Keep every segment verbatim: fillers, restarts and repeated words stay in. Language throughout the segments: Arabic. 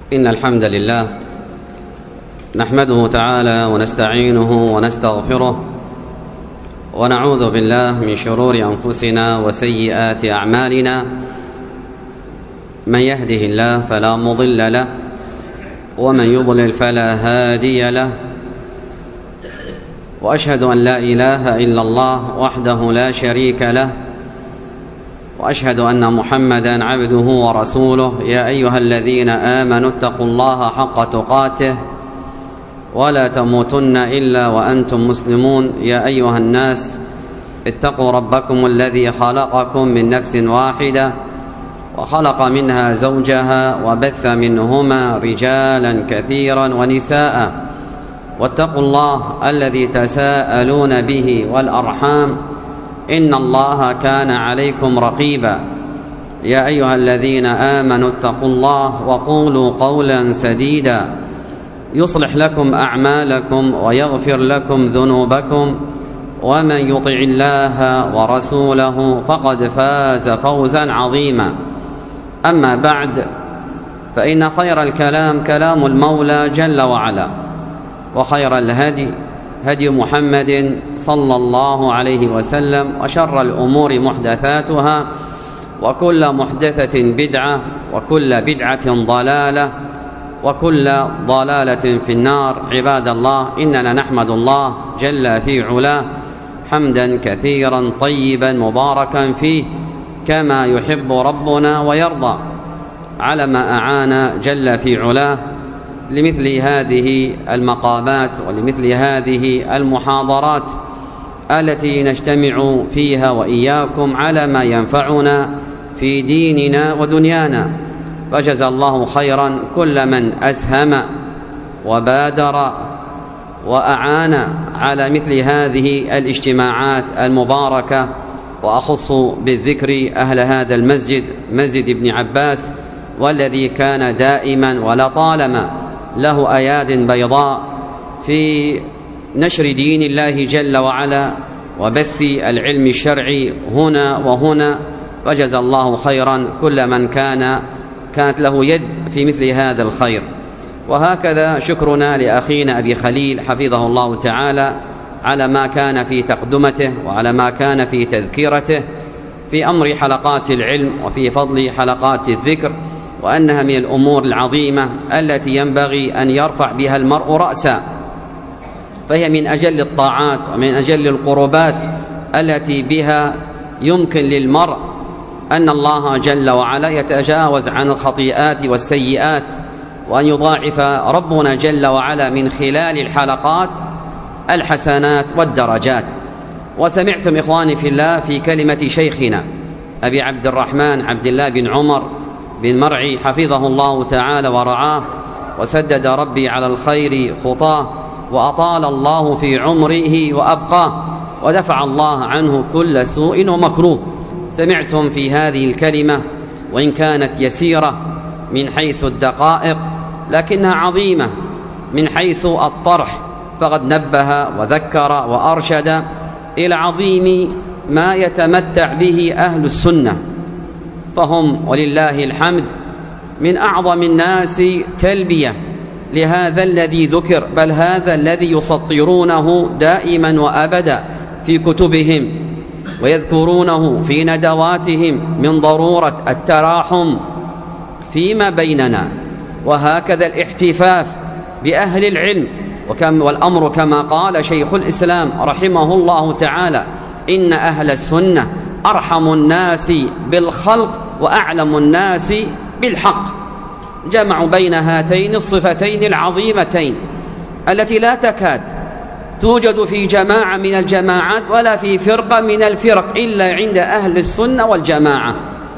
إن الحمد لله نحمده تعالى ونستعينه ونستغفره ونعوذ بالله من شرور أنفسنا وسيئات أعمالنا. من يهده الله فلا مضل له ومن يضلل فلا هادي له، وأشهد أن لا إله إلا الله وحده لا شريك له، وأشهد أن محمدا عبده ورسوله. يا أيها الذين آمنوا اتقوا الله حق تقاته ولا تموتن إلا وأنتم مسلمون. يا أيها الناس اتقوا ربكم الذي خلقكم من نفس واحدة وخلق منها زوجها وبث منهما رجالا كثيرا ونساء، واتقوا الله الذي تساءلون به والأرحام إن الله كان عليكم رقيبا. يا أيها الذين آمنوا اتقوا الله وقولوا قولا سديدا يصلح لكم أعمالكم ويغفر لكم ذنوبكم، ومن يطع الله ورسوله فقد فاز فوزا عظيما. أما بعد، فإن خير الكلام كلام المولى جل وعلا، وخير الهدي هدي محمد صلى الله عليه وسلم، وشر الأمور محدثاتها، وكل محدثة بدعة، وكل بدعة ضلالة، وكل ضلالة في النار. عباد الله، إننا نحمد الله جل في علاه حمدا كثيرا طيبا مباركا فيه كما يحب ربنا ويرضى، على ما أعان جل في علاه لمثل هذه المقامات ولمثل هذه المحاضرات التي نجتمع فيها وإياكم على ما ينفعنا في ديننا ودنيانا. فجزى الله خيرا كل من أسهم وبادر وأعان على مثل هذه الاجتماعات المباركة، وأخص بالذكر أهل هذا المسجد، مسجد ابن عباس، والذي كان دائما ولطالما له أياد بيضاء في نشر دين الله جل وعلا وبث العلم الشرعي هنا وهنا. فجزى الله خيرا كل من كان كانت له يد في مثل هذا الخير. وهكذا شكرنا لأخينا أبي خليل حفظه الله تعالى على ما كان في تقدمته وعلى ما كان في تذكيرته في أمر حلقات العلم وفي فضل حلقات الذكر، وأنها من الأمور العظيمة التي ينبغي أن يرفع بها المرء رأسا، فهي من أجل الطاعات ومن أجل القربات التي بها يمكن للمرء أن الله جل وعلا يتجاوز عن الخطيئات والسيئات، وأن يضاعف ربنا جل وعلا من خلال الحلقات الحسنات والدرجات. وسمعتم إخواني في الله في كلمة شيخنا أبي عبد الرحمن عبد الله بن عمر بن مرعي حفظه الله تعالى ورعاه، وسدد ربي على الخير خطاه، وأطال الله في عمره وأبقاه، ودفع الله عنه كل سوء ومكروه. سمعتم في هذه الكلمة وإن كانت يسيرة من حيث الدقائق لكنها عظيمة من حيث الطرح، فقد نبه وذكر وأرشد إلى عظيم ما يتمتع به أهل السنة، فهم ولله الحمد من أعظم الناس تلبية لهذا الذي ذكر، بل هذا الذي يسطرونه دائما وأبدا في كتبهم ويذكرونه في ندواتهم من ضرورة التراحم فيما بيننا، وهكذا الاحتفاف بأهل العلم. وكم والأمر كما قال شيخ الإسلام رحمه الله تعالى: إن أهل السنة أرحم الناس بالخلق وأعلم الناس بالحق. جمعوا بين هاتين الصفتين العظيمتين التي لا تكاد توجد في جماعة من الجماعات ولا في فرقة من الفرق إلا عند أهل السنة والجماعة،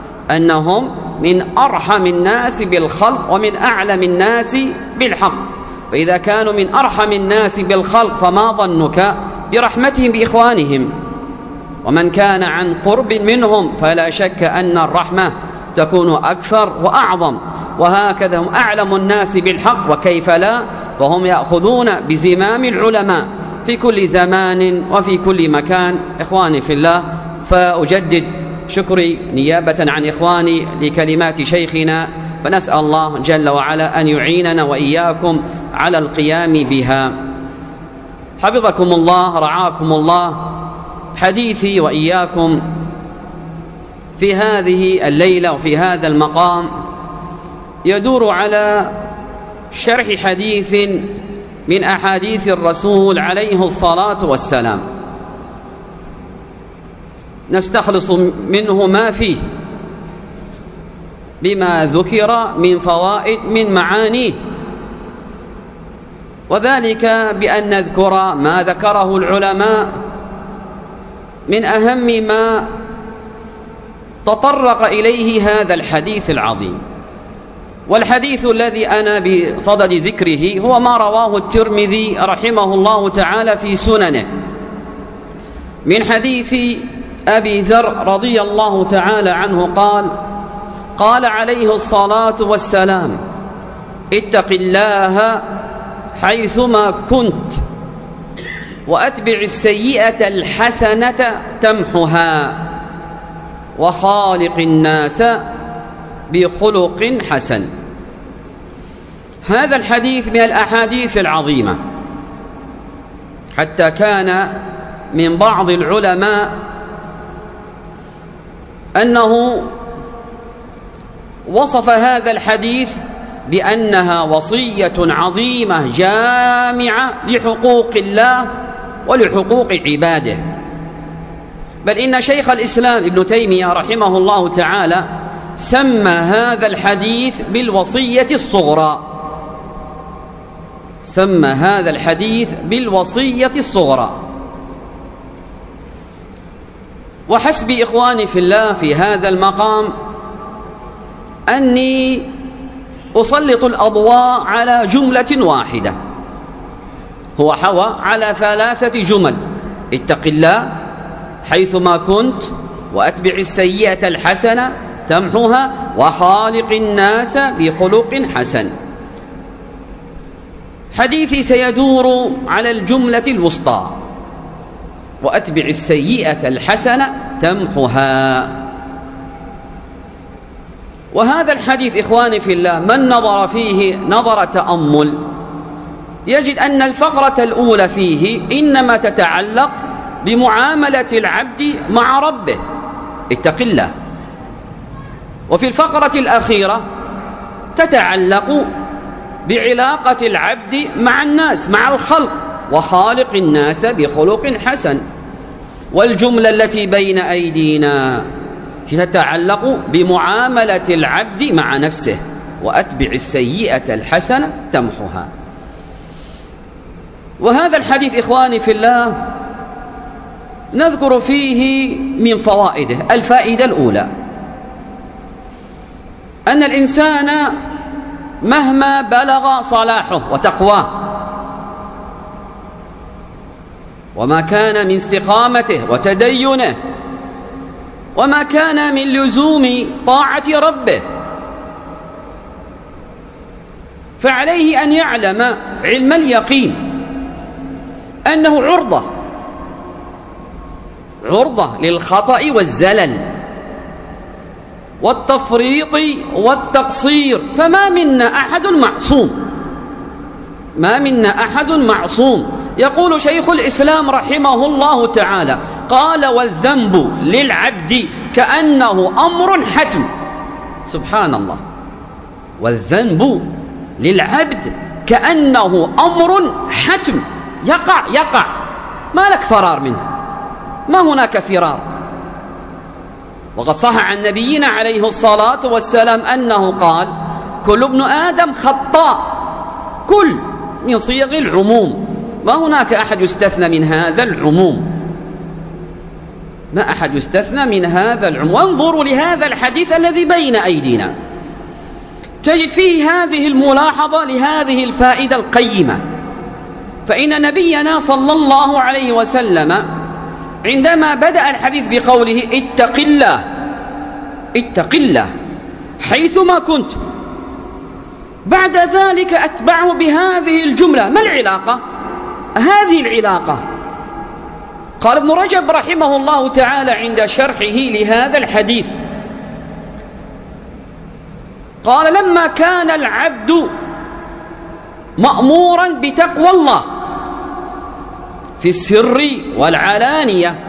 أنهم من أرحم الناس بالخلق ومن أعلم الناس بالحق. فإذا كانوا من أرحم الناس بالخلق فما ظنك برحمتهم بإخوانهم؟ ومن كان عن قرب منهم فلا شك أن الرحمة تكون أكثر وأعظم. وهكذا هم أعلم الناس بالحق، وكيف لا، فهم يأخذون بزمام العلماء في كل زمان وفي كل مكان. إخواني في الله، فأجدد شكري نيابة عن إخواني لكلمات شيخنا فنسأل الله جل وعلا أن يعيننا وإياكم على القيام بها. حفظكم الله، رعاكم الله. حديثي وإياكم في هذه الليلة وفي هذا المقام يدور على شرح حديث من أحاديث الرسول عليه الصلاة والسلام، نستخلص منه ما فيه بما ذكر من فوائد من معانيه، وذلك بأن نذكر ما ذكره العلماء من أهم ما تطرق إليه هذا الحديث العظيم. والحديث الذي أنا بصدد ذكره هو ما رواه الترمذي رحمه الله تعالى في سننه من حديث أبي ذر رضي الله تعالى عنه قال: قال عليه الصلاة والسلام: اتق الله حيثما كنت وأتبع السيئة الحسنة تمحها وخالق الناس بخلق حسن. هذا الحديث من الأحاديث العظيمة، حتى كان من بعض العلماء أنه وصف هذا الحديث بأنها وصية عظيمة جامعة لحقوق الله ولحقوق عباده. بل إن شيخ الإسلام ابن تيمية رحمه الله تعالى سمى هذا الحديث بالوصية الصغرى، سمى هذا الحديث بالوصية الصغرى. وحسبي إخواني في الله في هذا المقام أني أسلط الأضواء على جملة واحدة، هو حوى على ثلاثة جمل: اتق الله حيثما كنت وأتبع السيئة الحسنة تمحها وخالق الناس بخلق حسن. حديثي سيدور على الجملة الوسطى: وأتبع السيئة الحسنة تمحها. وهذا الحديث إخواني في الله من نظر فيه نظر تأمل يجد أن الفقرة الأولى فيه إنما تتعلق بمعاملة العبد مع ربه، اتق الله. وفي الفقرة الأخيرة تتعلق بعلاقة العبد مع الناس، مع الخلق، وخالق الناس بخلق حسن. والجملة التي بين أيدينا تتعلق بمعاملة العبد مع نفسه: وأتبع السيئة الحسنة تمحها. وهذا الحديث إخواني في الله نذكر فيه من فوائده. الفائدة الأولى أن الإنسان مهما بلغ صلاحه وتقواه وما كان من استقامته وتدينه وما كان من لزوم طاعة ربه، فعليه أن يعلم علم اليقين أنه عرضة عرضة للخطأ والزلل والتفريط والتقصير، فما منا أحد معصوم، ما منا أحد معصوم. يقول شيخ الإسلام رحمه الله تعالى: قال: والذنب للعبد كأنه أمر حتم. سبحان الله، والذنب للعبد كأنه أمر حتم، يقع يقع، ما لك فرار منه، ما هناك فرار. وقد صح عن نبينا عليه الصلاة والسلام أنه قال: كل ابن آدم خطاء، كل من صيغ العموم، ما هناك أحد يستثنى من هذا العموم، ما أحد يستثنى من هذا العموم. وانظروا لهذا الحديث الذي بين أيدينا، تجد فيه هذه الملاحظة لهذه الفائدة القيمة. فإن نبينا صلى الله عليه وسلم عندما بدأ الحديث بقوله: اتق الله اتق الله حيثما كنت، بعد ذلك أتبعه بهذه الجملة. ما العلاقة؟ هذه العلاقة قال ابن رجب رحمه الله تعالى عند شرحه لهذا الحديث: قال لما كان العبد مأمورا بتقوى الله في السر والعلانية،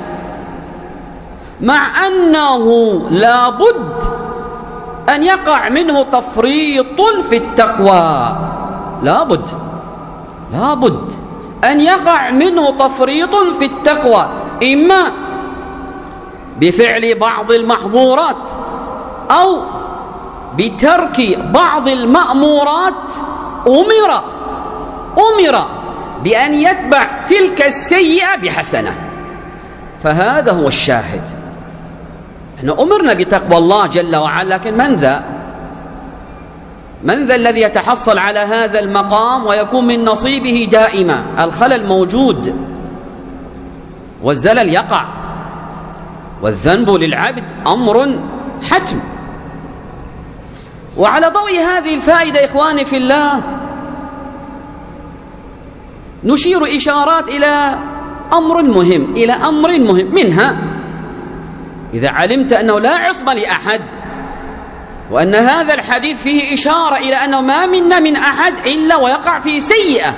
مع أنه لا بد أن يقع منه تفريط في التقوى، لا بد لا بد أن يقع منه تفريط في التقوى، إما بفعل بعض المحظورات أو بترك بعض المأمورات، أمر أمر بأن يتبع تلك السيئة بحسنة. فهذا هو الشاهد، احنا أمرنا بتقوى الله جل وعلا، لكن من ذا من ذا الذي يتحصل على هذا المقام ويكون من نصيبه دائما؟ الخلل موجود والزلل يقع، والذنب للعبد أمر حتم. وعلى ضوء هذه الفائدة إخواني في الله نشير إشارات إلى أمر مهم إلى أمر مهم منها: إذا علمت أنه لا عصم لأحد، وأن هذا الحديث فيه إشارة إلى أنه ما منا من أحد إلا ويقع في سيئة،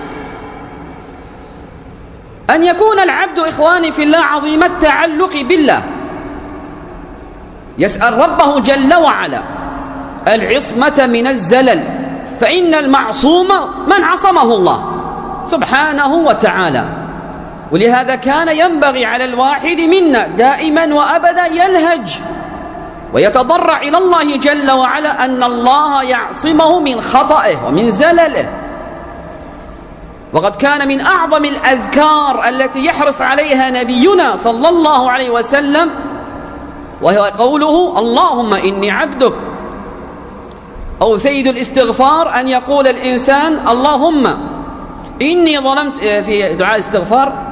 أن يكون العبد إخواني في الله عظيم التعلق بالله، يسأل ربه جل وعلا العصمة من الزلل، فإن المعصوم من عصمه الله سبحانه وتعالى. ولهذا كان ينبغي على الواحد منا دائما وأبدا يلهج ويتضرع إلى الله جل وعلا أن الله يعصمه من خطئه ومن زلله. وقد كان من أعظم الأذكار التي يحرص عليها نبينا صلى الله عليه وسلم وهو قوله: اللهم إني عبدك. أو سيد الاستغفار أن يقول الإنسان: اللهم إني ظلمت، في دعاء الاستغفار: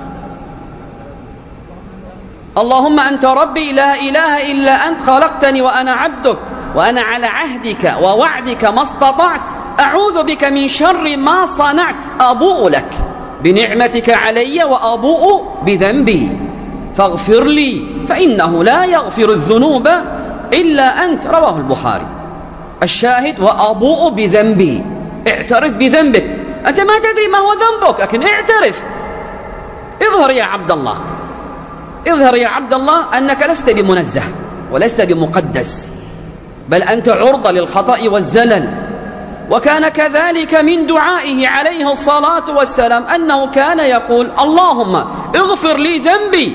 اللهم أنت ربي لا إله إلا أنت خلقتني وأنا عبدك وأنا على عهدك ووعدك ما استطعت أعوذ بك من شر ما صنعت أبوء لك بنعمتك علي وأبوء بذنبي فاغفر لي فإنه لا يغفر الذنوب إلا أنت. رواه البخاري. الشاهد: وأبوء بذنبي، اعترف بذنبك، أنت ما تدري ما هو ذنبك لكن اعترف. اظهر يا عبد الله، اظهر يا عبد الله أنك لست بمنزه ولست بمقدس، بل أنت عرضة للخطأ والزلل. وكان كذلك من دعائه عليه الصلاة والسلام أنه كان يقول: اللهم اغفر لي ذنبي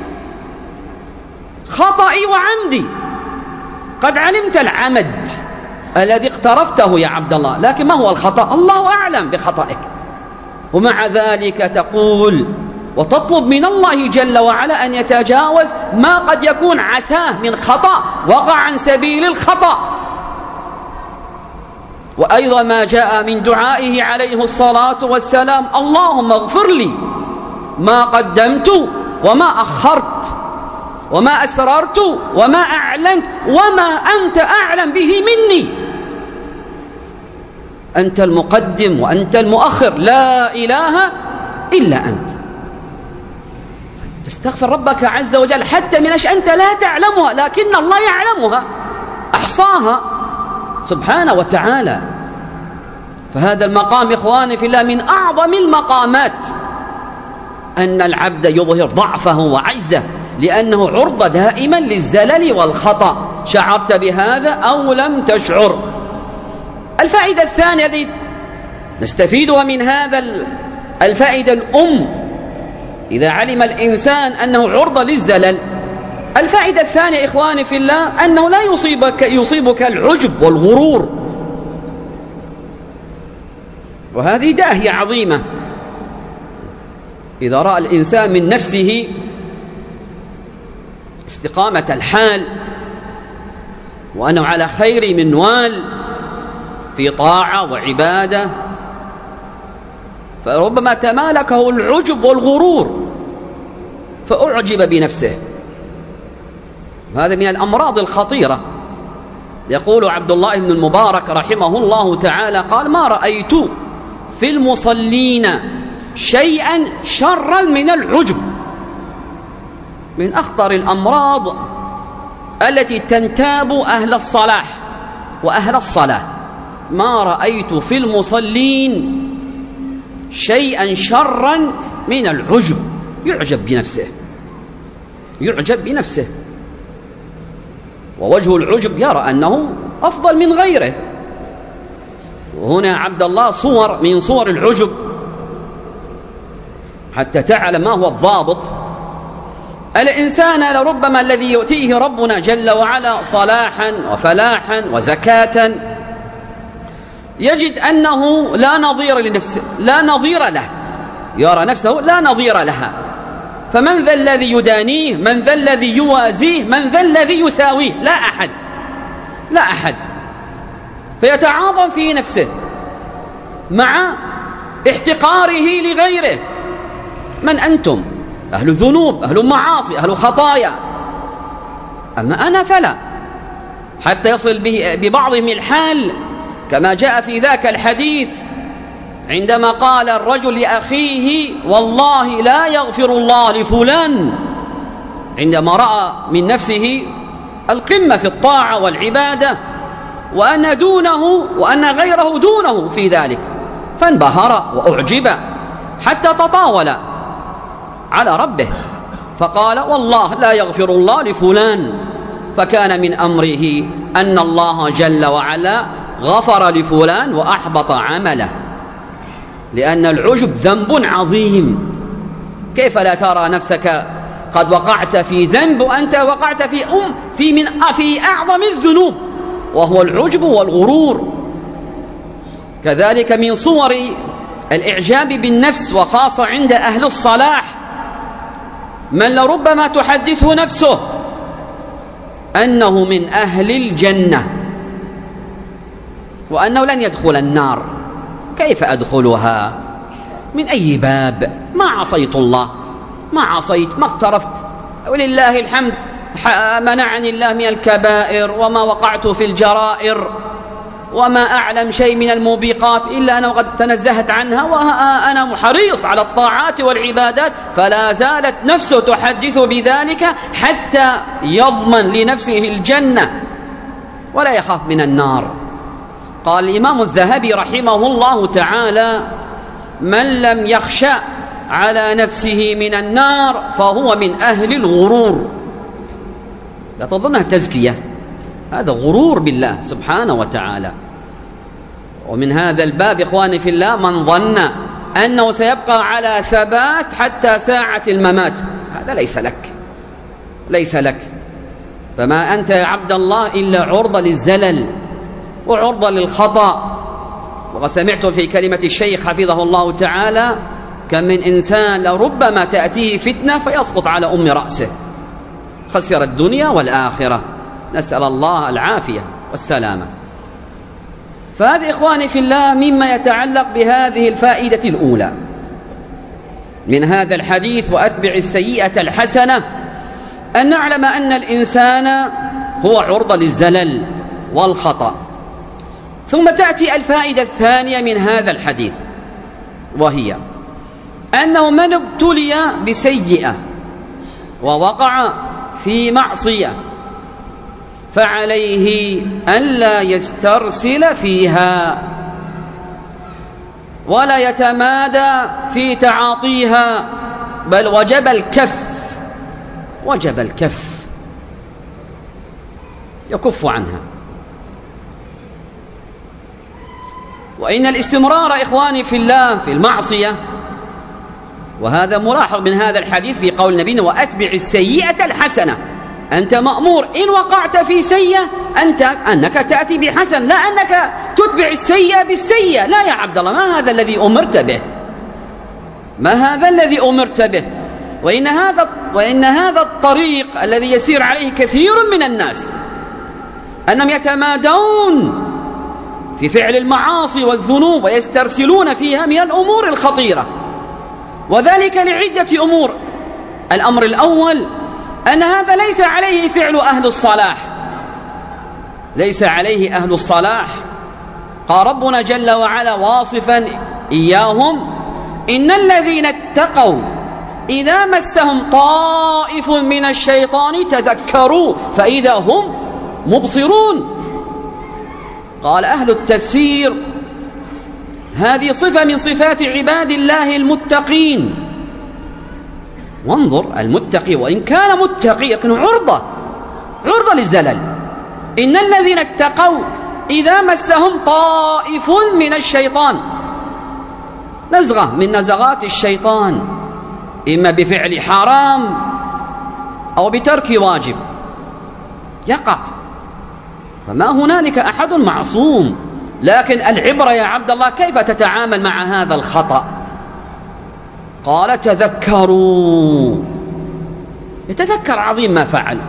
خطئي وعمدي. قد علمت العمد الذي اقترفته يا عبد الله، لكن ما هو الخطأ؟ الله أعلم بخطئك. ومع ذلك تقول وتطلب من الله جل وعلا أن يتجاوز ما قد يكون عساه من خطأ وقع عن سبيل الخطأ. وأيضا ما جاء من دعائه عليه الصلاة والسلام: اللهم اغفر لي ما قدمت وما أخرت وما أسررت وما أعلنت وما أنت أعلم به مني، أنت المقدم وأنت المؤخر، لا إله إلا أنت. تستغفر ربك عز وجل حتى من أشياء أنت لا تعلمها لكن الله يعلمها، أحصاها سبحانه وتعالى. فهذا المقام إخواني في الله من أعظم المقامات، أن العبد يظهر ضعفه وعجزه لأنه عرضة دائما للزلل والخطأ، شعرت بهذا أو لم تشعر. الفائدة الثانية التي نستفيدها من هذا الفائدة الأم إذا علم الإنسان أنه عرضة للزلل، الفائدة الثانية إخواني في الله أنه لا يصيبك, يصيبك العجب والغرور، وهذه داهية عظيمة. إذا رأى الإنسان من نفسه استقامة الحال وأنه على خير منوال في طاعة وعبادة، فربما تمالكه العجب والغرور فأعجب بنفسه. هذا من الأمراض الخطيرة. يقول عبد الله بن المبارك رحمه الله تعالى قال: ما رأيت في المصلين شيئا شرا من العجب. من أخطر الأمراض التي تنتاب أهل الصلاح وأهل الصلاة. ما رأيت في المصلين شيئا شرا من العجب. يعجب بنفسه، يعجب بنفسه، ووجه العجب يرى أنه أفضل من غيره. وهنا عبد الله صور من صور العجب حتى تعلم ما هو الضابط. الإنسان لربما الذي يؤتيه ربنا جل وعلا صلاحا وفلاحا وزكاة يجد أنه لا نظير لنفسه، لا نظير له، يرى نفسه لا نظير لها. فمن ذا الذي يدانيه؟ من ذا الذي يوازيه؟ من ذا الذي يساويه؟ لا أحد، لا أحد. فيتعاظم في نفسه مع احتقاره لغيره. من أنتم؟ أهل ذنوب، أهل معاصي، أهل خطايا، أما أنا فلا. حتى يصل به ببعضهم الحال كما جاء في ذاك الحديث عندما قال الرجل لأخيه والله لا يغفر الله لفلان، عندما رأى من نفسه القمة في الطاعة والعبادة وأن دونه وأن غيره دونه في ذلك، فانبهر وأعجب حتى تطاول على ربه فقال والله لا يغفر الله لفلان. فكان من أمره أن الله جل وعلا غفر لفلان وأحبط عمله، لأن العجب ذنب عظيم. كيف لا ترى نفسك قد وقعت في ذنب وأنت وقعت في أم في من في أعظم الذنوب وهو العجب والغرور. كذلك من صور الإعجاب بالنفس وخاصة عند أهل الصلاح من لربما تحدثه نفسه أنه من أهل الجنة وأنه لن يدخل النار. كيف أدخلها؟ من أي باب؟ ما عصيت الله، ما عصيت، ما اقترفت، ولله الحمد منعني الله من الكبائر وما وقعت في الجرائر وما أعلم شيء من الموبقات إلا أنا وقد تنزهت عنها، وأنا حريص على الطاعات والعبادات. فلا زالت نفسه تحدث بذلك حتى يضمن لنفسه الجنة ولا يخاف من النار. قال الإمام الذهبي رحمه الله تعالى من لم يخشى على نفسه من النار فهو من أهل الغرور. لا تظنها تزكية، هذا غرور بالله سبحانه وتعالى. ومن هذا الباب إخواني في الله من ظن أنه سيبقى على ثبات حتى ساعة الممات، هذا ليس لك، ليس لك. فما أنت يا عبد الله إلا عرضة للزلل وعرضة للخطأ. وقد سمعت في كلمة الشيخ حفظه الله تعالى كم من إنسان لربما تأتيه فتنة فيسقط على أم رأسه، خسر الدنيا والآخرة، نسأل الله العافية والسلامة. فهذا إخواني في الله مما يتعلق بهذه الفائدة الأولى من هذا الحديث وأتبع السيئة الحسنة، أن نعلم أن الإنسان هو عرضة للزلل والخطأ. ثم تأتي الفائدة الثانية من هذا الحديث وهي أنه من ابتلي بسيئة ووقع في معصية فعليه ألا يسترسل فيها ولا يتمادى في تعاطيها، بل وجب الكف، وجب الكف، يكف عنها. وإن الاستمرار إخواني في الله في المعصية، وهذا ملاحظ من هذا الحديث في قول نبينا وأتبع السيئة الحسنة، أنت مأمور إن وقعت في سيئة أنت أنك تأتي بحسن، لا أنك تتبع السيئة بالسيئة. لا يا عبد الله، ما هذا الذي أمرت به، ما هذا الذي أمرت به. وإن هذا وإن هذا الطريق الذي يسير عليه كثير من الناس أنهم يتمادون في فعل المعاصي والذنوب ويسترسلون فيها من الأمور الخطيرة، وذلك لعدة أمور. الأمر الأول أن هذا ليس عليه فعل أهل الصلاح، ليس عليه أهل الصلاح. قال ربنا جل وعلا واصفا إياهم إن الذين اتقوا إذا مسهم طائف من الشيطان تذكروا فإذا هم مبصرون. قال أهل التفسير هذه صفة من صفات عباد الله المتقين. وانظر، المتقي وإن كان متقي لكنه عرضة عرضة للزلل. إن الذين اتقوا إذا مسهم طائف من الشيطان، نزغة من نزغات الشيطان، إما بفعل حرام أو بترك واجب، يقع. فما هنالك أحد معصوم، لكن العبرة يا عبد الله كيف تتعامل مع هذا الخطأ. قال تذكروا، يتذكر عظيم ما فعل،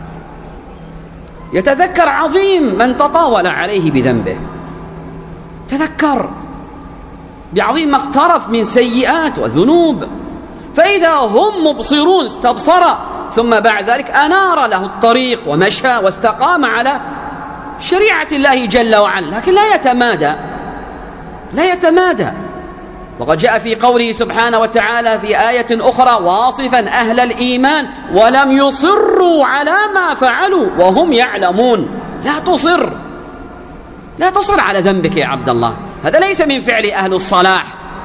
يتذكر عظيم من تطاول عليه بذنبه، تذكر بعظيم ما اقترف من سيئات وذنوب. فإذا هم مبصرون استبصر، ثم بعد ذلك أنار له الطريق ومشى واستقام على شريعة الله جل وعلا، لكن لا يتمادى لا يتمادى. وقد جاء في قوله سبحانه وتعالى في آية أخرى واصفا أهل الإيمان ولم يصروا على ما فعلوا وهم يعلمون. لا تصر لا تصر على ذنبك يا عبد الله، هذا ليس من فعل أهل الصلاح.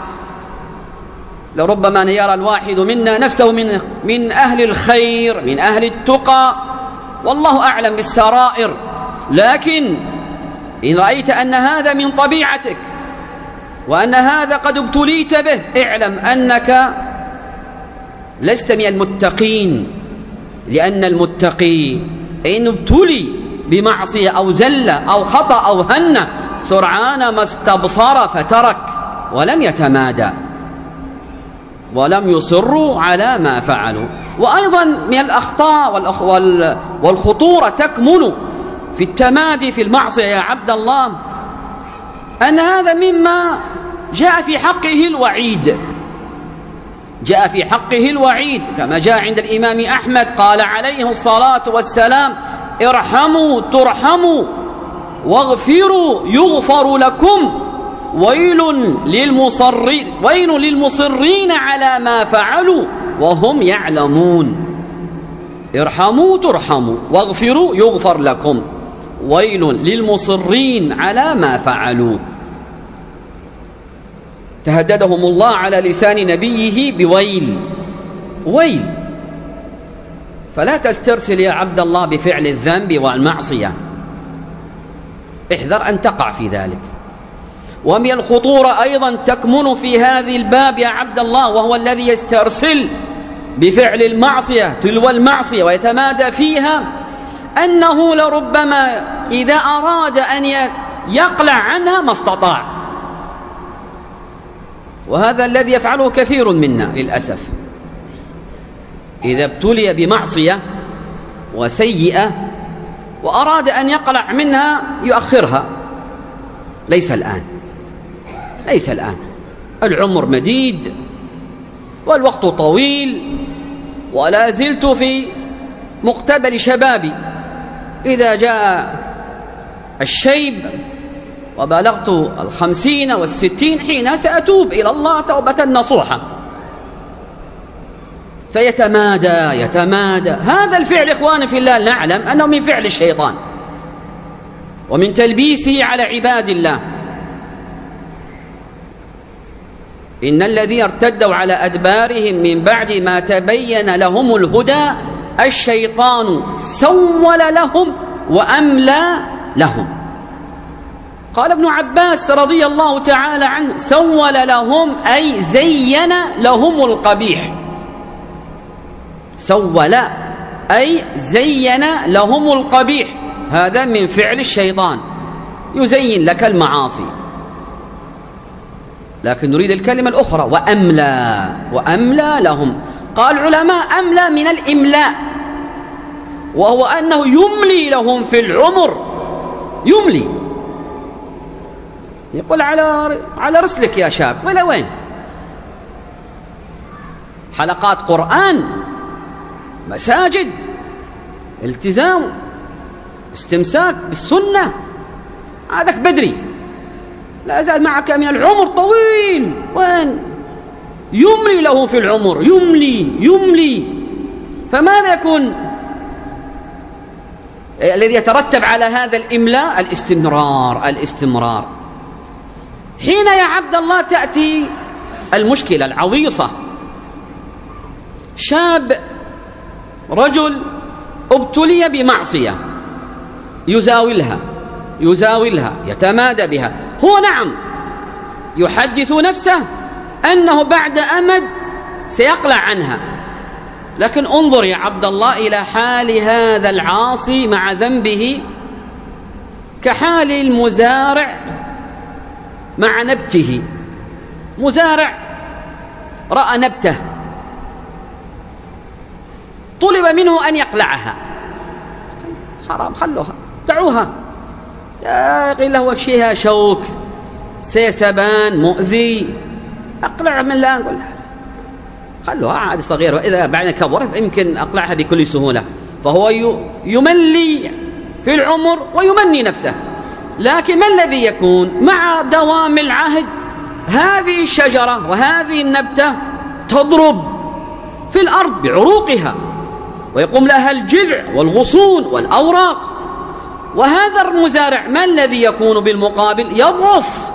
لربما يرى الواحد منا نفسه من, من أهل الخير، من أهل التقى، والله أعلم بالسرائر، لكن إن رأيت أن هذا من طبيعتك وأن هذا قد ابتليت به، اعلم أنك لست من المتقين. لأن المتقي إن ابتلي بمعصية أو زلة أو خطأ أو هنة سرعان ما استبصر فترك ولم يتمادى ولم يصروا على ما فعلوا. وأيضا من الأخطاء والخطورة تكمن في التمادي في المعصية يا عبد الله أن هذا مما جاء في حقه الوعيد، جاء في حقه الوعيد كما جاء عند الإمام أحمد قال عليه الصلاة والسلام ارحموا ترحموا واغفروا يغفر لكم ويل للمصرين ويل للمصرين على ما فعلوا وهم يعلمون. ارحموا ترحموا واغفروا يغفر لكم ويل للمصرين على ما فعلوا. تهددهم الله على لسان نبيه بويل، ويل. فلا تسترسل يا عبد الله بفعل الذنب والمعصية، احذر أن تقع في ذلك. ومن الخطورة أيضا تكمن في هذه الباب يا عبد الله، وهو الذي يسترسل بفعل المعصية تلو المعصية ويتمادى فيها، أنه لربما إذا أراد أن يقلع عنها ما استطاع. وهذا الذي يفعله كثير منا للأسف، إذا ابتلي بمعصية وسيئة وأراد أن يقلع منها يؤخرها. ليس الآن ليس الآن العمر مديد والوقت طويل، ولا زلت في مقتبل شبابي. إذا جاء الشيب وبلغت الخمسين والستين حين سأتوب إلى الله توبة نصوحة. فيتمادى يتمادى. هذا الفعل إخواني في الله نعلم أنه من فعل الشيطان ومن تلبيسه على عباد الله. إن الذين ارتدوا على أدبارهم من بعد ما تبين لهم الهدى الشيطان سول لهم وأملى لهم. قال ابن عباس رضي الله تعالى عنه سول لهم أي زين لهم القبيح. سول أي زين لهم القبيح، هذا من فعل الشيطان، يزين لك المعاصي. لكن نريد الكلمة الأخرى وأملى وأملى لهم. قال العلماء أملى من الإملاء، وهو أنه يملي لهم في العمر، يملي، يقول على على رسلك يا شاب، ولا وين حلقات قرآن، مساجد، التزام، استمساك بالسنة، عادك بدري، لا زال معك من العمر طويل، وين يملي له في العمر، يملي يملي. فماذا يكون الذي يترتب على هذا الإملاء الاستمرار الاستمرار. حين يا عبد الله تأتي المشكلة العويصة، شاب رجل ابتلي بمعصية يزاولها يزاولها يتمادى بها، هو نعم يحدث نفسه أنه بعد أمد سيقلع عنها، لكن انظر يا عبد الله إلى حال هذا العاصي مع ذنبه كحال المزارع مع نبته. مزارع رأى نبته طلب منه أن يقلعها، حرام خلوها دعوها، قيل له فيها شوك سيسبان مؤذي، أقلع من الآن، قل خلوها عادي صغيرة، وإذا بعد كبرت يمكن أقلعها بكل سهولة. فهو يملي في العمر ويمني نفسه، لكن ما الذي يكون مع دوام العهد؟ هذه الشجرة وهذه النبتة تضرب في الأرض بعروقها ويقوم لها الجذع والغصون والأوراق، وهذا المزارع ما الذي يكون بالمقابل؟ يضعف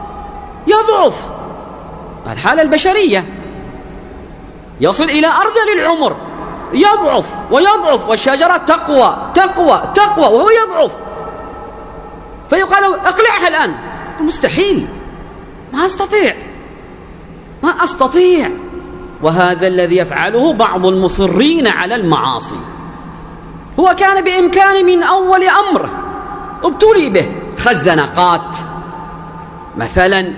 يضعف الحالة البشرية، يصل إلى أرذل العمر، يضعف ويضعف، والشجرة تقوى تقوى تقوى وهو يضعف، فيقال اقلعها الآن، مستحيل، ما أستطيع ما أستطيع. وهذا الذي يفعله بعض المصرين على المعاصي. هو كان بإمكانه من أول أمره ابتلي به، خزنقات مثلا،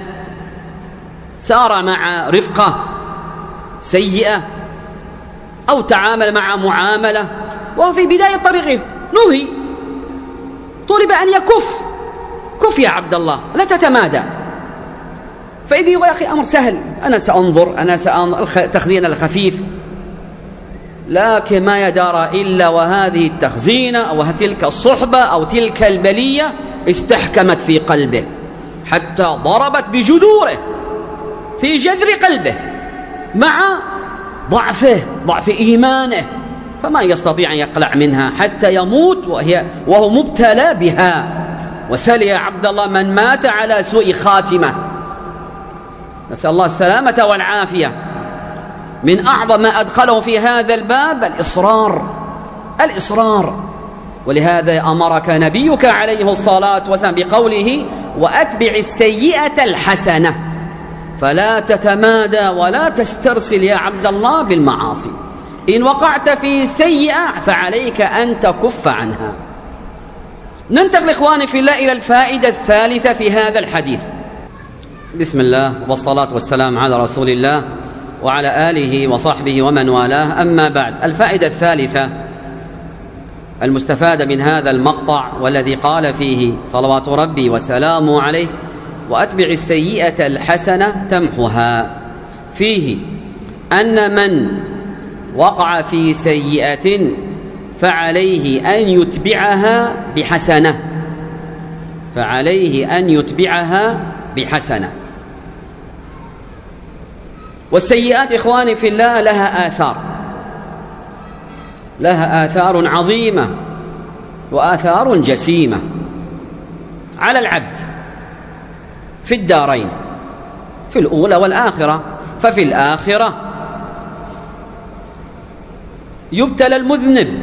سار مع رفقة سيئة أو تعامل مع معاملة وهو في بداية طريقه نهي، طلب أن يكف، كف يا عبد الله لا تتمادى. فإذا يقول يا أخي أمر سهل، أنا سأنظر أنا سأنظر التخزين الخفيف، لكن ما يدار إلا وهذه التخزينة أو تلك الصحبة أو تلك البلية استحكمت في قلبه حتى ضربت بجذوره في جذر قلبه مع ضعفه ضعف إيمانه، فما يستطيع أن يقلع منها حتى يموت وهي وهو مبتلى بها. وسل يا عبد الله من مات على سوء خاتمة، نسأل الله السلامة والعافية. من أعظم ما أدخله في هذا الباب الإصرار الإصرار ولهذا أمرك نبيك عليه الصلاة والسلام بقوله وأتبع السيئة الحسنة، فلا تتمادى ولا تسترسل يا عبد الله بالمعاصي، إن وقعت في سيئة فعليك أن تكف عنها. ننتقل إخواني في الله إلى الفائدة الثالثة في هذا الحديث. بسم الله والصلاة والسلام على رسول الله وعلى آله وصحبه ومن والاه، أما بعد. الفائدة الثالثة المستفادة من هذا المقطع والذي قال فيه صلوات ربي وسلامه عليه وأتبع السيئة الحسنة تمحها، فيه أن من وقع في سيئة فعليه أن يتبعها بحسنة فعليه أن يتبعها بحسنة. والسيئات إخواني في الله لها آثار لها آثار عظيمة وآثار جسيمة على العبد في الدارين، في الأولى والآخرة. ففي الآخرة يبتلى المذنب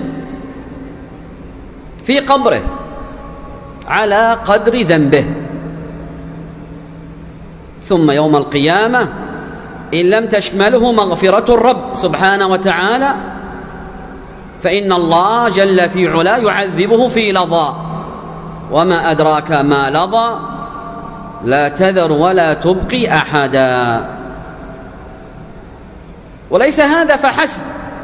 في قبره على قدر ذنبه، ثم يوم القيامة إن لم تشمله مغفرة الرب سبحانه وتعالى فإن الله جل في علا يعذبه في لظى، وما أدراك ما لظى لا تذر ولا تبقي أحدا. وليس هذا فحسب،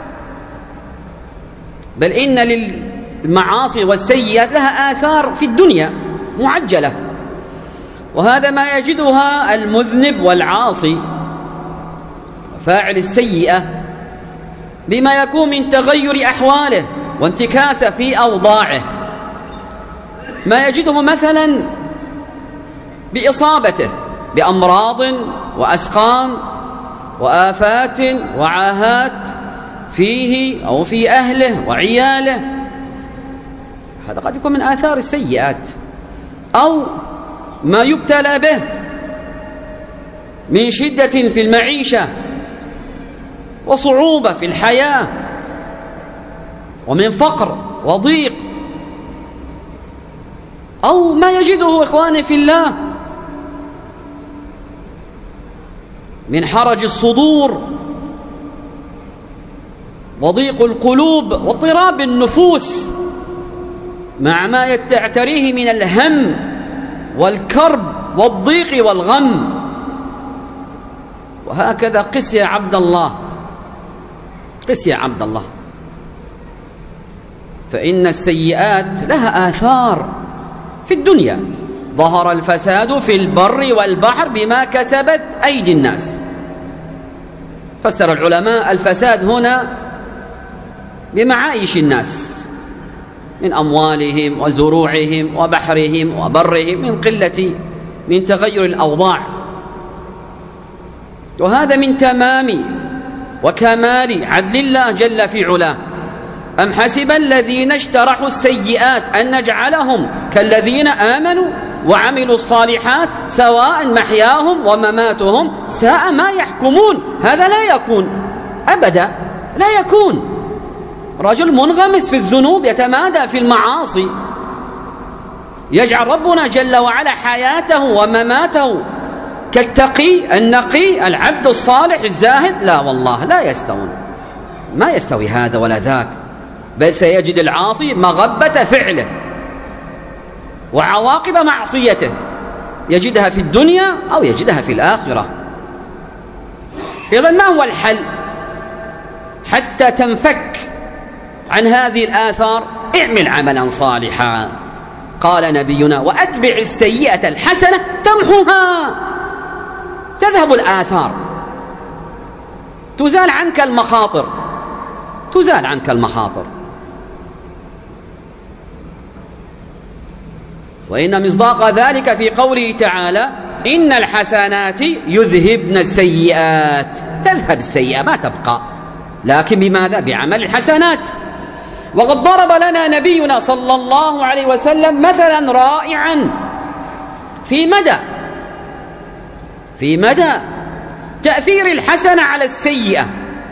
بل إن للمعاصي والسيئات لها آثار في الدنيا معجلة، وهذا ما يجدها المذنب والعاصي فاعل السيئة بما يكون من تغير أحواله وانتكاسة في أوضاعه، ما يجده مثلا بإصابته بأمراض وأسقام وآفات وعاهات فيه أو في أهله وعياله، هذا قد يكون من آثار السيئات، أو ما يبتلى به من شدة في المعيشة وصعوبة في الحياة ومن فقر وضيق، أو ما يجده إخواني في الله من حرج الصدور وضيق القلوب واضطراب النفوس مع ما تعتريه من الهم والكرب والضيق والغم. وهكذا قس يا عبد الله، قس يا عبد الله، فإن السيئات لها آثار في الدنيا. ظهر الفساد في البر والبحر بما كسبت أيدي الناس. فسر العلماء الفساد هنا بمعايش الناس من أموالهم وزروعهم وبحرهم وبرهم من قلة من تغير الأوضاع، وهذا من تمام وكمال عدل الله جل في علاه. أم حسب الذين اجترحوا السيئات أن نجعلهم كالذين آمنوا وعملوا الصالحات سواء محياهم ومماتهم ساء ما يحكمون. هذا لا يكون أبدا، لا يكون. رجل منغمس في الذنوب يتمادى في المعاصي يجعل ربنا جل وعلا حياته ومماته كالتقي النقي العبد الصالح الزاهد؟ لا والله، لا يستوون، ما يستوي هذا ولا ذاك، بل سيجد العاصي مغبة فعله وعواقب معصيته، يجدها في الدنيا أو يجدها في الآخرة. إذن ما هو الحل حتى تنفك عن هذه الآثار؟ اعمل عملا صالحا. قال نبينا: وأتبع السيئة الحسنة تمحوها، تذهب الآثار، تزال عنك المخاطر، تزال عنك المخاطر. وإن مصداق ذلك في قوله تعالى: إن الحسنات يذهبن السيئات. تذهب السيئة ما تبقى، لكن بماذا؟ بعمل الحسنات. وقد ضرب لنا نبينا صلى الله عليه وسلم مثلا رائعا في مدى في مدى تأثير الحسنة على السيئة،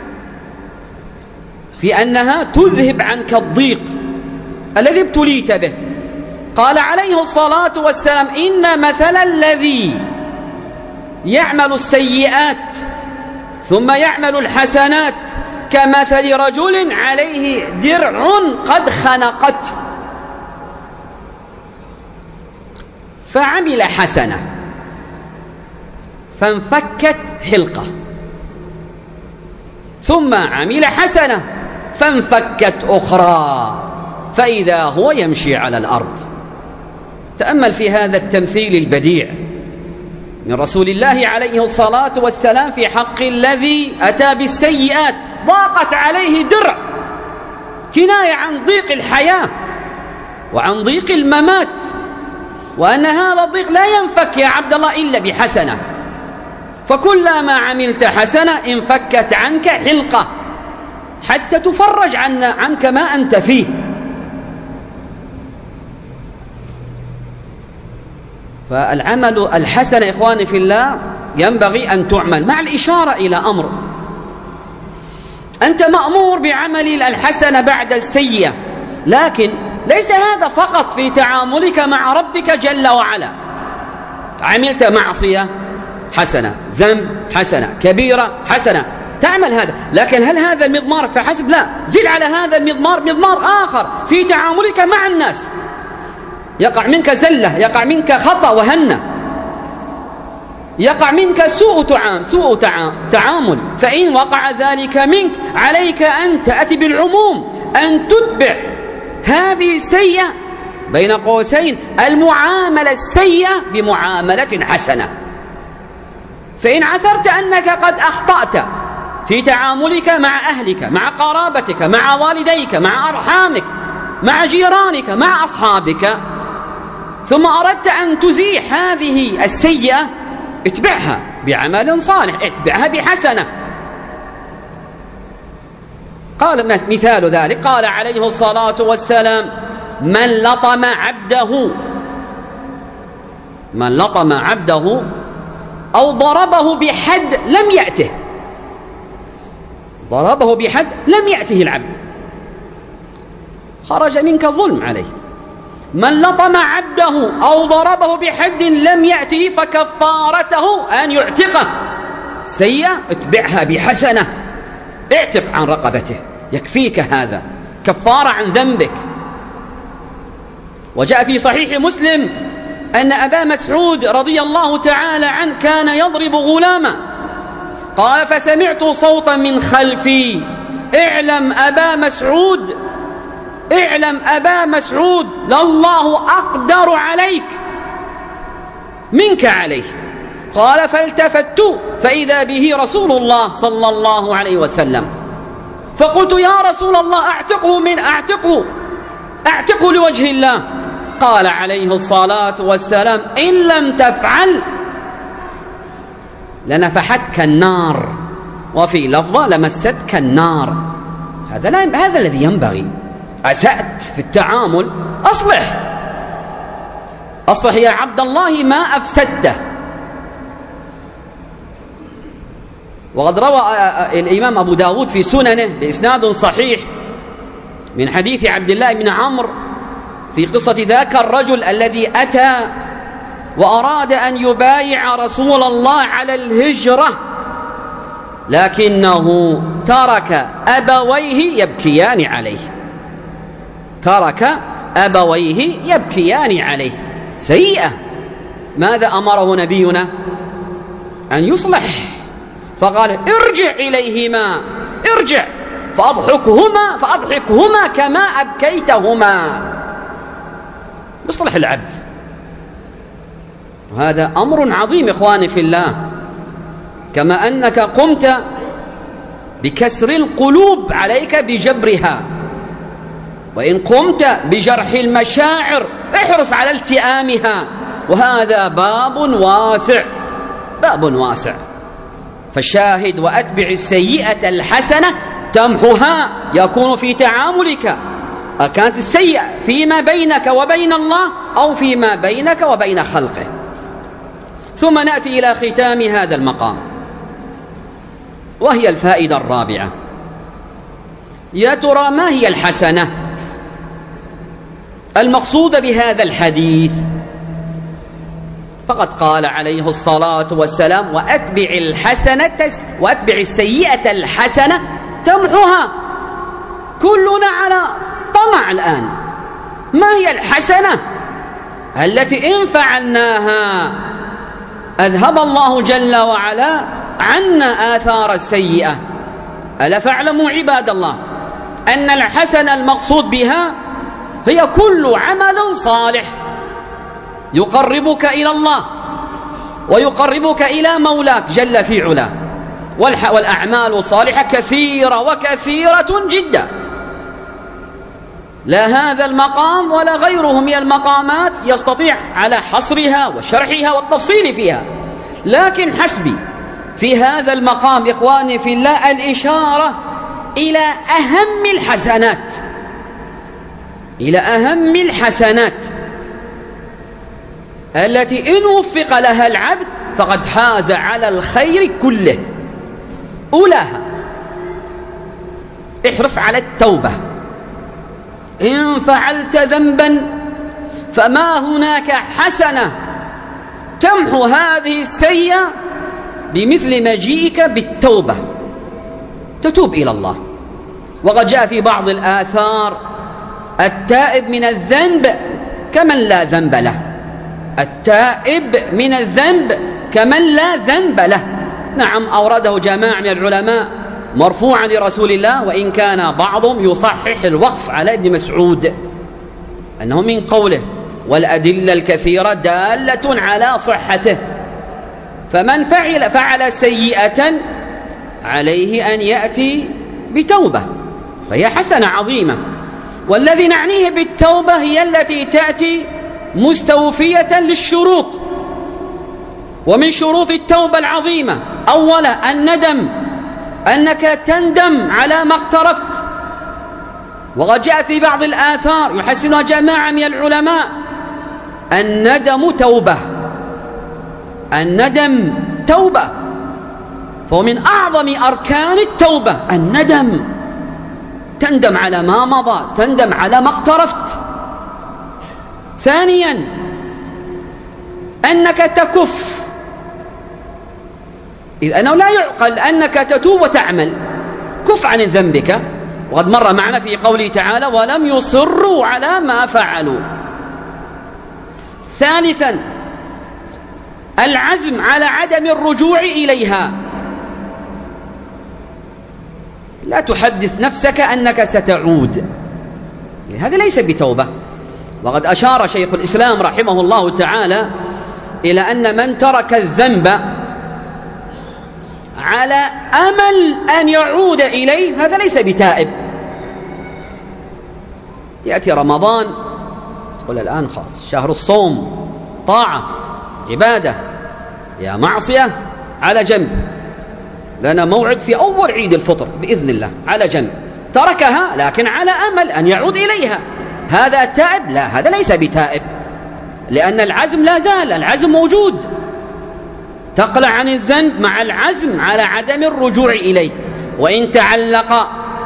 في أنها تذهب عنك الضيق الذي ابتليت به. قال عليه الصلاة والسلام: إن مثل الذي يعمل السيئات ثم يعمل الحسنات كمثل رجل عليه درع قد خنقت فعمل حسنة فانفكت حلقة، ثم عمل حسنة فانفكت أخرى فإذا هو يمشي على الأرض. تأمل في هذا التمثيل البديع من رسول الله عليه الصلاة والسلام في حق الذي أتى بالسيئات. ضاقت عليه درع، كناية عن ضيق الحياة وعن ضيق الممات، وأن هذا الضيق لا ينفك يا عبد الله إلا بحسنة، فكلما عملت حسنة انفكت عنك حلقة حتى تفرج عن عنك ما أنت فيه. فالعمل الحسن إخواني في الله ينبغي أن تعمل، مع الإشارة إلى أمر: أنت مأمور بعمل الحسنة بعد السيئة، لكن ليس هذا فقط في تعاملك مع ربك جل وعلا. عملت معصية حسنة، ذنب حسنة، كبيرة حسنة، تعمل هذا، لكن هل هذا المضمار فحسب؟ لا، زد على هذا المضمار مضمار آخر في تعاملك مع الناس. يقع منك زلة، يقع منك خطأ وهنة، يقع منك سوء تعامل, سوء تعامل فإن وقع ذلك منك عليك أن تأتي بالعموم، أن تتبع هذه السيئة بين قوسين المعاملة السيئة بمعاملة حسنة. فإن عثرت أنك قد أخطأت في تعاملك مع أهلك، مع قرابتك، مع والديك، مع أرحامك، مع جيرانك، مع أصحابك، ثم أردت أن تزيح هذه السيئة، اتبعها بعمل صالح، اتبعها بحسنة. قال مثال ذلك، قال عليه الصلاة والسلام: من لطم عبده من لطم عبده أو ضربه بحد لم يأته ضربه بحد لم يأته العبد، خرج منك ظلم عليه. من لطم عبده أو ضربه بحد لم يأته فكفارته أن يعتقه، سيئة اتبعها بحسنة، اعتق عن رقبته، يكفيك هذا كفارة عن ذنبك. وجاء في صحيح مسلم أن أبا مسعود رضي الله تعالى عنه كان يضرب غلاما، قال فسمعت صوتا من خلفي اعلم أبا مسعود اعلم أبا مسعود لله أقدر عليك منك عليه. قال فالتفت فإذا به رسول الله صلى الله عليه وسلم، فقلت يا رسول الله أعتقه من أعتقه أعتقه لوجه الله. قال عليه الصلاة والسلام إن لم تفعل لنفحتك النار، وفي لفظة لمستك النار. هذا لا هذا الذي ينبغي. أسأت في التعامل أصلح أصلح يا عبد الله ما أفسدته. وقد روى الإمام أبو داود في سننه بإسناد صحيح من حديث عبد الله بن عمرو في قصة ذاك الرجل الذي أتى وأراد أن يبايع رسول الله على الهجرة، لكنه ترك أبويه يبكيان عليه ترك أبويه يبكيان عليه سيئة. ماذا أمره نبينا؟ أن يصلح، فقال ارجع إليهما ارجع فأضحكهما فأضحكهما كما أبكيتهما. يصلح العبد، وهذا أمر عظيم إخواني في الله. كما أنك قمت بكسر القلوب عليك بجبرها، وإن قمت بجرح المشاعر احرص على التئامها، وهذا باب واسع باب واسع. فالشاهد وأتبع السيئة الحسنة تمحها، يكون في تعاملك كانت السيئة فيما بينك وبين الله أو فيما بينك وبين خلقه. ثم نأتي إلى ختام هذا المقام، وهي الفائدة الرابعة. يا ترى ما هي الحسنة المقصودة بهذا الحديث؟ فقد قال عليه الصلاة والسلام وأتبع الحسنة وأتبع السيئة الحسنة تمحها. كلنا على طمع الآن، ما هي الحسنة التي إن فعلناها أذهب الله جل وعلا عنا آثار السيئة؟ ألا فاعلموا عباد الله أن الحسنة المقصود بها هي كل عمل صالح يقربك إلى الله ويقربك إلى مولاك جل في علاه. والأعمال الصالحة كثيرة وكثيرة جدا، لا هذا المقام ولا غيره من المقامات يستطيع على حصرها وشرحها والتفصيل فيها، لكن حسبي في هذا المقام إخواني في الله الإشارة إلى أهم الحسنات إلى أهم الحسنات التي إن وفق لها العبد فقد حاز على الخير كله. أولاها احرص على التوبة. إن فعلت ذنبا فما هناك حسنة تمحو هذه السيئة بمثل مجيئك بالتوبة، تتوب إلى الله. وقد جاء في بعض الآثار التائب من الذنب كمن لا ذنب له، التائب من الذنب كمن لا ذنب له. نعم أورده جماعة من العلماء مرفوعا لرسول الله، وإن كان بعضهم يصحح الوقف على ابن مسعود أنه من قوله، والأدلة الكثيرة دالة على صحته. فمن فعل فعل سيئة عليه أن يأتي بتوبة، فهي حسنة عظيمة. والذي نعنيه بالتوبة هي التي تأتي مستوفية للشروط. ومن شروط التوبة العظيمة أولا الندم، أنك تندم على ما اقترفت، وقد جاء في بعض الآثار يحسنها جماعة من العلماء: الندم توبة، الندم توبة، فهو من أعظم أركان التوبة الندم. تندم على ما مضى، تندم على ما اقترفت. ثانيا أنك تكف، إذ أنه لا يعقل أنك تتوب وتعمل. كف عن ذنبك، وقد مر معنا في قوله تعالى: ولم يصروا على ما فعلوا. ثالثا العزم على عدم الرجوع إليها، لا تحدث نفسك أنك ستعود، هذا ليس بتوبة. وقد أشار شيخ الإسلام رحمه الله تعالى إلى أن من ترك الذنب على أمل أن يعود إليه هذا ليس بتائب. يأتي رمضان تقول الآن خلاص شهر الصوم، طاعة عبادة، يا معصية على جنب، لنا موعد في أول عيد الفطر بإذن الله على جنب. تركها لكن على أمل أن يعود إليها، هذا تائب؟ لا، هذا ليس بتائب، لأن العزم لا زال، العزم موجود. تقلع عن الذنب مع العزم على عدم الرجوع إليه. وإن تعلق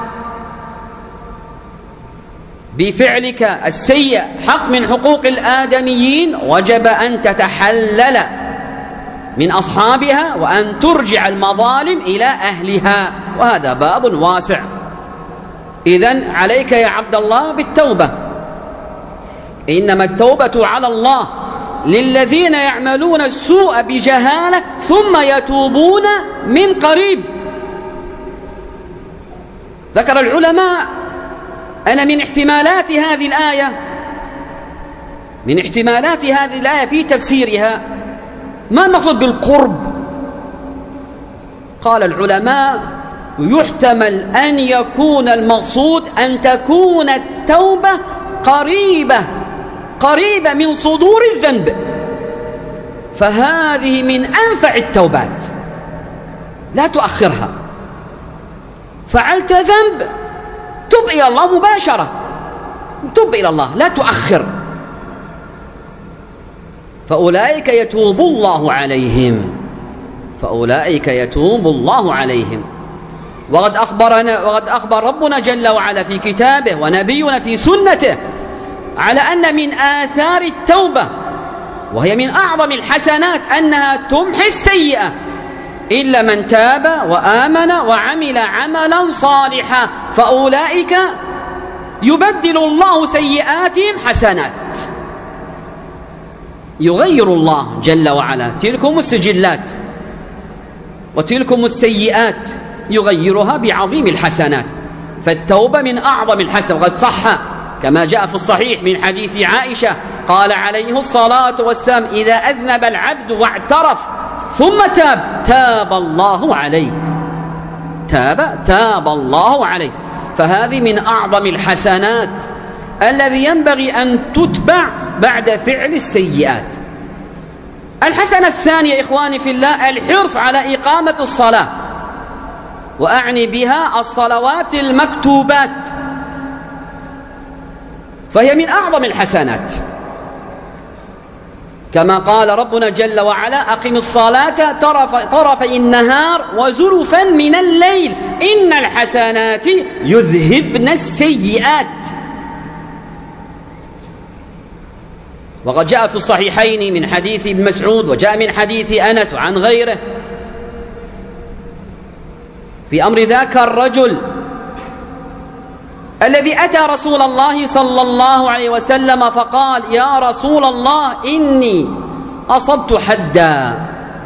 بفعلك السيء حق من حقوق الآدميين وجب أن تتحلل من أصحابها وأن ترجع المظالم إلى أهلها، وهذا باب واسع. إذن عليك يا عبد الله بالتوبة. إنما التوبة على الله للذين يعملون السوء بجهالة ثم يتوبون من قريب. ذكر العلماء أن من احتمالات هذه الآية من احتمالات هذه الآية في تفسيرها ما المقصود بالقرب؟ قال العلماء: يحتمل أن يكون المقصود أن تكون التوبة قريبة قريبة من صدور الذنب، فهذه من أنفع التوبات، لا تؤخرها. فعلت ذنب تب إلى الله مباشرة، تب إلى الله لا تؤخر، فأولئك يتوب الله عليهم فأولئك يتوب الله عليهم. وقد أخبرنا وقد أخبر ربنا جل وعلا في كتابه ونبينا في سنته على أن من آثار التوبة، وهي من أعظم الحسنات، أنها تمحي السيئة إلا من تاب وآمن وعمل عملا صالحا فأولئك يبدل الله سيئاتهم حسنات. يغير الله جل وعلا تلكم السجلات وتلكم السيئات، يغيرها بعظيم الحسنات. فالتوبة من أعظم الحسنات. وقد صح كما جاء في الصحيح من حديث عائشة قال عليه الصلاة والسلام: إذا أذنب العبد واعترف ثم تاب تاب الله عليه تاب تاب الله عليه. فهذه من أعظم الحسنات الذي ينبغي أن تتبع بعد فعل السيئات. الحسنة الثانية إخواني في الله الحرص على إقامة الصلاة، وأعني بها الصلوات المكتوبات، فهي من أعظم الحسنات، كما قال ربنا جل وعلا: أقم الصلاة طرف طرفي النهار وزلفا من الليل إن الحسنات يذهبن السيئات. وقد جاء في الصحيحين من حديث ابن مسعود وجاء من حديث أنس وعن غيره في أمر ذاك الرجل الذي أتى رسول الله صلى الله عليه وسلم فقال: يا رسول الله إني أصبت حدا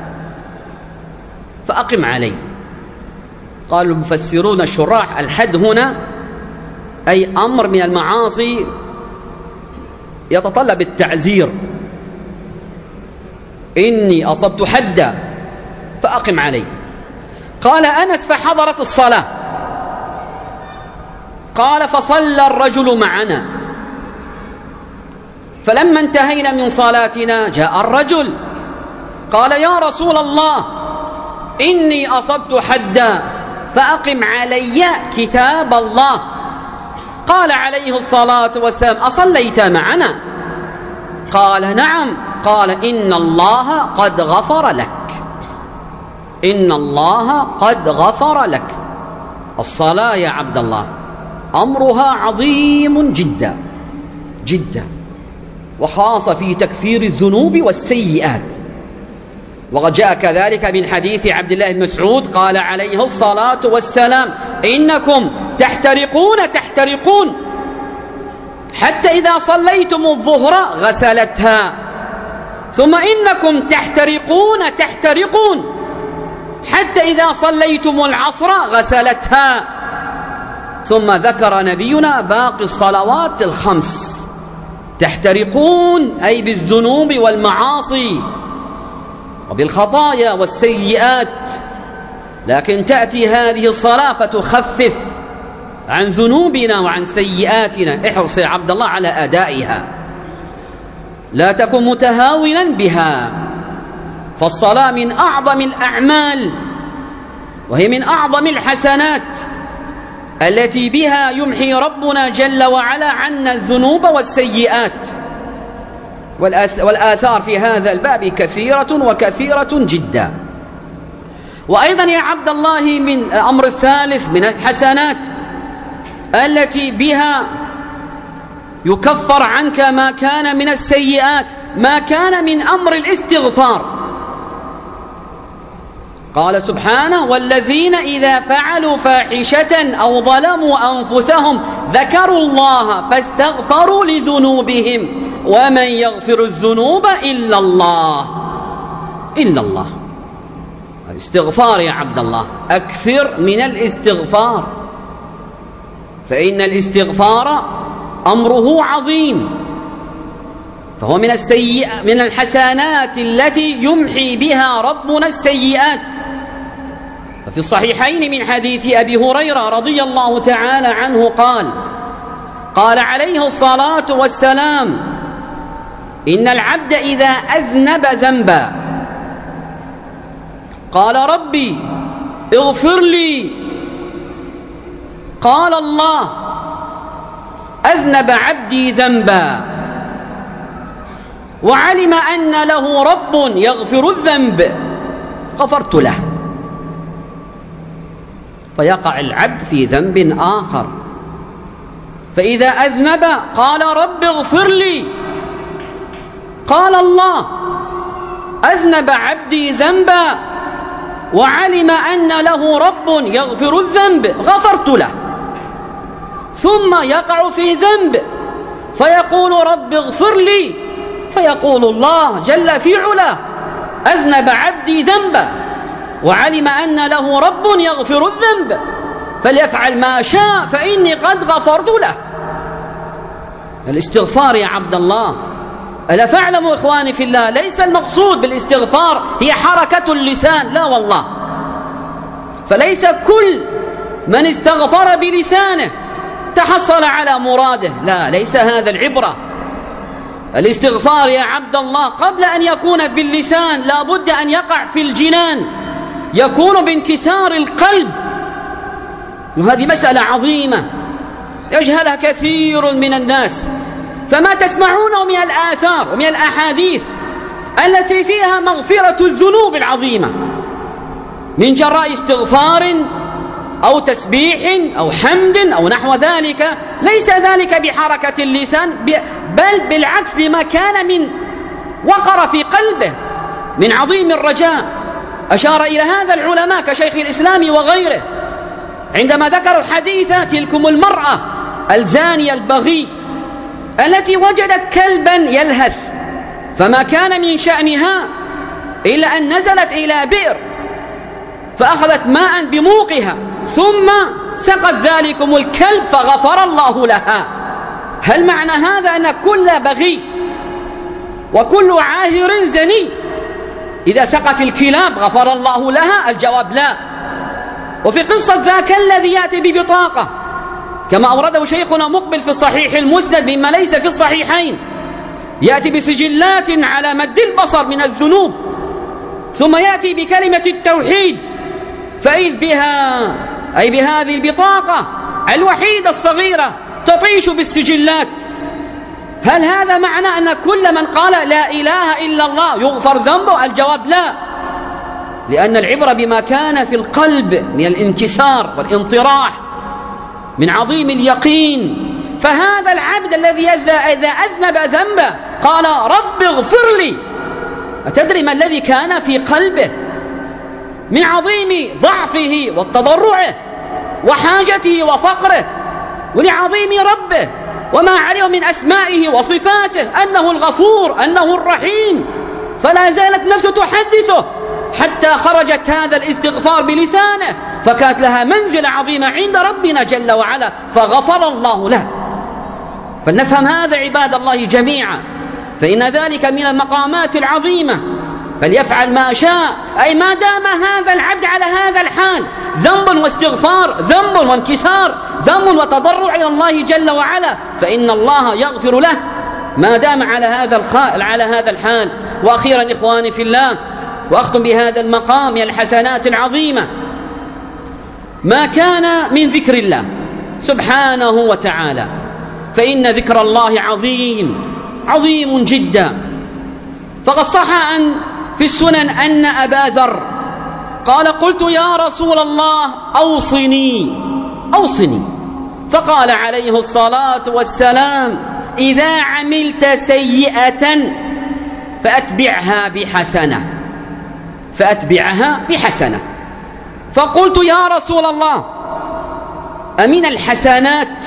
فأقم علي. قال المفسرون الشراح: الحد هنا أي أمر من المعاصي يتطلب التعزير. إني أصبت حدا فأقم علي. قال أنس: فحضرت الصلاة. قال: فصلى الرجل معنا، فلما انتهينا من صلاتنا جاء الرجل قال: يا رسول الله إني أصبت حدا فأقم علي كتاب الله. قال عليه الصلاة والسلام: أصليت معنا؟ قال: نعم. قال: إن الله قد غفر لك، إن الله قد غفر لك. الصلاة يا عبد الله أمرها عظيم جدا جدا، وخاصة في تكفير الذنوب والسيئات. وقد جاء كذلك من حديث عبد الله بن مسعود قال عليه الصلاة والسلام: إنكم تحترقون تحترقون حتى إذا صليتم الظهر غسلتها، ثم إنكم تحترقون تحترقون حتى إذا صليتم العصر غسلتها. ثم ذكر نبينا باقي الصلوات الخمس. تحترقون أي بالذنوب والمعاصي وبالخطايا والسيئات، لكن تأتي هذه الصلاة فتخفف عن ذنوبنا وعن سيئاتنا. احرص يا عبد الله على أدائها، لا تكن متهاونا بها، فالصلاة من أعظم الأعمال، وهي من أعظم الحسنات التي بها يمحي ربنا جل وعلا عنا الذنوب والسيئات. والآثار في هذا الباب كثيرة وكثيرة جدا. وأيضا يا عبد الله من الأمر الثالث من الحسنات التي بها يكفر عنك ما كان من السيئات، ما كان من أمر الاستغفار. قال سبحانه: والذين إذا فعلوا فاحشة أو ظلموا أنفسهم ذكروا الله فاستغفروا لذنوبهم ومن يغفر الذنوب إلا الله. إلا الله. الاستغفار يا عبد الله، أكثر من الاستغفار، فإن الاستغفار أمره عظيم، فهو من السيئ من الحسنات التي يمحي بها ربنا السيئات. ففي الصحيحين من حديث أبي هريرة رضي الله تعالى عنه قال: قال عليه الصلاة والسلام: إن العبد إذا أذنب ذنبا قال ربي اغفر لي، قال الله: أذنب عبدي ذنبا وعلم أن له رب يغفر الذنب غفرت له. فيقع العبد في ذنب آخر، فإذا أذنب قال رب اغفر لي، قال الله: أذنب عبدي ذنبا وعلم أن له رب يغفر الذنب غفرت له. ثم يقع في ذنب فيقول رب اغفر لي، فيقول الله جل في علاه: أذنب عبدي ذنبا وعلم أن له رب يغفر الذنب فليفعل ما شاء فإني قد غفرت له. الاستغفار يا عبد الله، ألا فاعلموا إخواني في الله، ليس المقصود بالاستغفار هي حركة اللسان، لا والله، فليس كل من استغفر بلسانه تحصل على مراده، لا، ليس هذا العبرة. الاستغفار يا عبد الله قبل أن يكون باللسان لا بد أن يقع في الجنان، يكون بانكسار القلب، وهذه مسألة عظيمة يجهلها كثير من الناس. فما تسمعونه من الآثار ومن الأحاديث التي فيها مغفرة الذنوب العظيمة من جراء استغفار أو تسبيح أو حمد أو نحو ذلك، ليس ذلك بحركة اللسان، بل بالعكس بما كان من وقر في قلبه من عظيم الرجاء. أشار إلى هذا العلماء كشيخ الإسلام وغيره عندما ذكروا حديث تلكم المرأة الزانية البغي التي وجدت كلبا يلهث، فما كان من شأنها إلا أن نزلت إلى بئر فأخذت ماء بموقها ثم سقت ذلكم الكلب فغفر الله لها. هل معنى هذا أن كل بغي وكل عاهر زني إذا سقت الكلاب غفر الله لها؟ الجواب لا. وفي قصة ذاك الذي يأتي ببطاقة كما أورده شيخنا مقبل في الصحيح المسند مما ليس في الصحيحين، يأتي بسجلات على مد البصر من الذنوب، ثم يأتي بكلمة التوحيد، فإذ بها أي بهذه البطاقة الوحيدة الصغيرة تطيش بالسجلات. هل هذا معنى أن كل من قال لا إله إلا الله يغفر ذنبه؟ الجواب لا، لأن العبرة بما كان في القلب من الانكسار والانطراح من عظيم اليقين. فهذا العبد الذي إذا أذنب ذنبه قال رب اغفر لي، أتدري ما الذي كان في قلبه من عظيم ضعفه وتضرعه وحاجته وفقره ولعظيم ربه وما عليه من أسمائه وصفاته أنه الغفور أنه الرحيم. فلا زالت نفسه تحدثه حتى خرجت هذا الاستغفار بلسانه، فكانت لها منزلة عظيمة عند ربنا جل وعلا فغفر الله له. فلنفهم هذا عباد الله جميعا، فإن ذلك من المقامات العظيمة. فليفعل ما شاء، أي ما دام هذا العبد على هذا الحال، ذنب واستغفار، ذنب وانكسار، ذنب وتضرع إلى الله جل وعلا، فإن الله يغفر له ما دام على هذا الخال على هذا الحال. وأخيرا إخواني في الله، وأختم بهذا المقام من الحسنات العظيمة ما كان من ذكر الله سبحانه وتعالى، فإن ذكر الله عظيم عظيم جدا. فقد صح عن في السنن أن أبا ذر قال قلت يا رسول الله أوصني أوصني فقال عليه الصلاة والسلام إذا عملت سيئة فأتبعها بحسنة فأتبعها بحسنة. فقلت يا رسول الله أمن الحسنات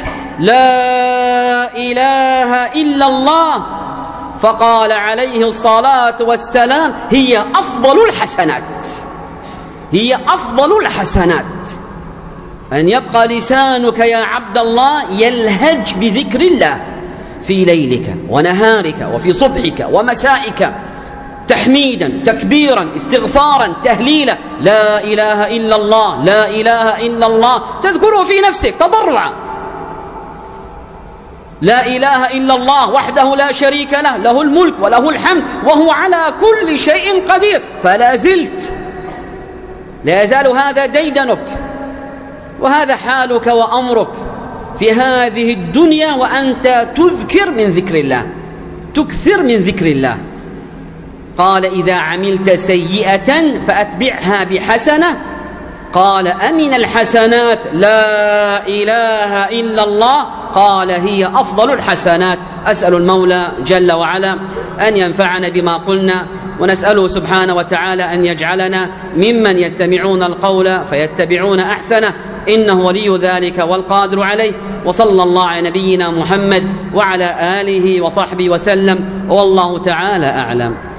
لا إله إلا الله؟ فقال عليه الصلاة والسلام هي أفضل الحسنات هي أفضل الحسنات أن يبقى لسانك يا عبد الله يلهج بذكر الله في ليلك ونهارك وفي صبحك ومسائك، تحميدا تكبيرا استغفارا تهليلا، لا إله إلا الله لا إله إلا الله، تذكره في نفسك تضرعا، لا إله إلا الله وحده لا شريك له، له الملك وله الحمد وهو على كل شيء قدير. فلا زلت لا يزال هذا ديدنك وهذا حالك وأمرك في هذه الدنيا، وأنت تذكر من ذكر الله تكثر من ذكر الله. قال إذا عملت سيئة فأتبعها بحسنة، قال أمن الحسنات لا إله إلا الله؟ قال هي أفضل الحسنات. أسأل المولى جل وعلا أن ينفعنا بما قلنا، ونسأله سبحانه وتعالى أن يجعلنا ممن يستمعون القول فيتبعون أحسنه، إنه ولي ذلك والقادر عليه. وصلى الله على نبينا محمد وعلى آله وصحبه وسلم، والله تعالى أعلم.